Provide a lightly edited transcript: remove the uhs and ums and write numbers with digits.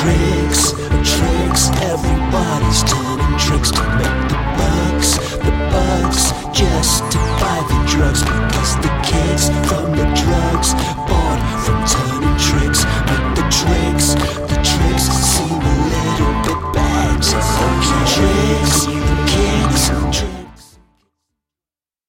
Tricks, tricks, everybody's turning tricks to make the bucks just to buy the drugs.